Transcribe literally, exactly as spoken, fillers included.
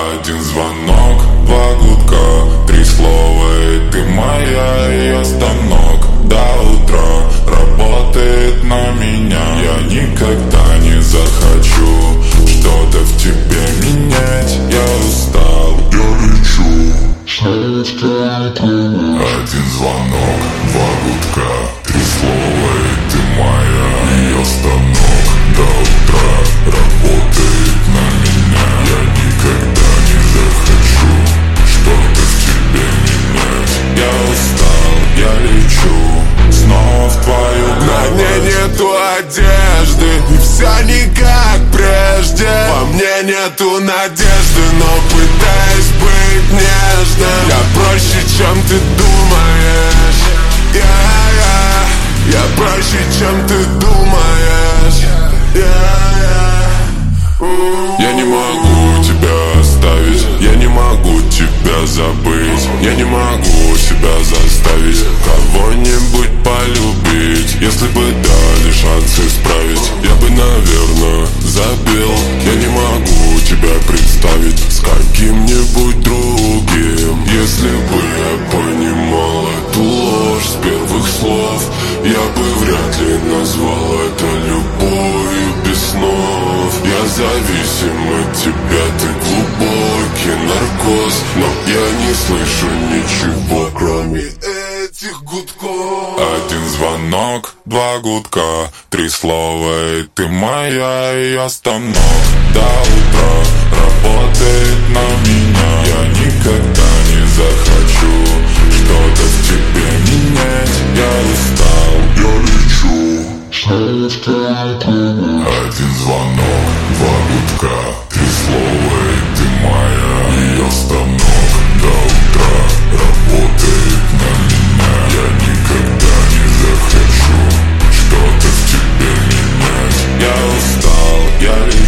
Один звонок, два гудка, три слова и ты моя, и я станок. До утра работает на меня. Я никогда не захочу что-то в тебе менять. Я устал, я лечу. Один звонок, два гудка, три слова и ты моя, и я станок. До утра работает на меня. Я никогда не захочу что-то в тебе менять. Я устал, я лечу снова в твою голову. На мне нету одежды, и все не как прежде. Во мне нету надежды, но пытаюсь быть нежным. Я проще, чем ты думаешь. Я, я, я проще, чем ты думаешь. Я, я, я не могу тебя оставить, я не могу тебя забыть. Я не могу себя заставить кого-нибудь полюбить. Если бы дали шанс исправить, я бы, наверное, забил. Я не могу тебя представить с каким-нибудь другим. Если бы я понимал эту ложь с первых слов, я бы вряд ли назвал это любовью без снов. Я зависим от тебя, ты глубокий наркоз, но я не слышу ничего, кроме этих гудков. Один звонок, два гудка, три слова и ты моя, и я станок. До утра работает на меня. Я никогда не захочу что-то в тебе менять. Я устал, я лечу. Один звонок, два гудка, три слова и ты моя, и я станок. До утра работает на меня. Я никогда не захочу что-то в тебе менять. Я устал, я лечу.